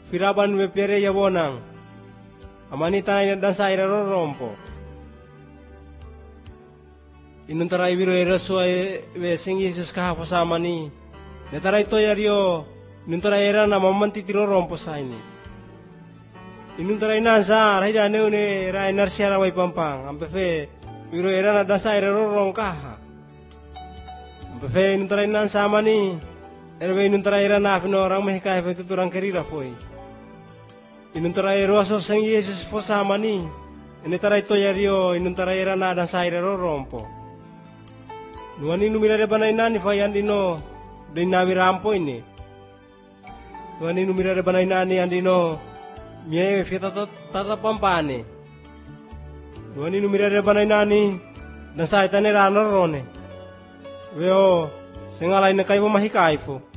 firaban we pere yabonang. Amanita na dansa ira rompo. Inuntara ibiro eraso we sing Yesus kahapos sama ni. Netara ito yario inuntara era na mamanti tiro rompo sa ini. Inuntara inansa rai dane une rai narsiara wai pampang. Ampefe biro era na dansa ira rorong kaha. Ampefe inuntara inansa sama ni. Erwe inuntara era na afino orang mehika efe tuturang kerira foi. Inuntara ero aso sing Yesus fo sama ni. Inutara ito yario inuntara era na dansa ira rorompo. Nuani numira de banai nani fayan dino de nawi rampo ini. Nuani numira de banai nani andino mie fita tata pampane. Nuani numira de banai nani dan saitane rano rone. Weo sengalai na kai mahikai fo.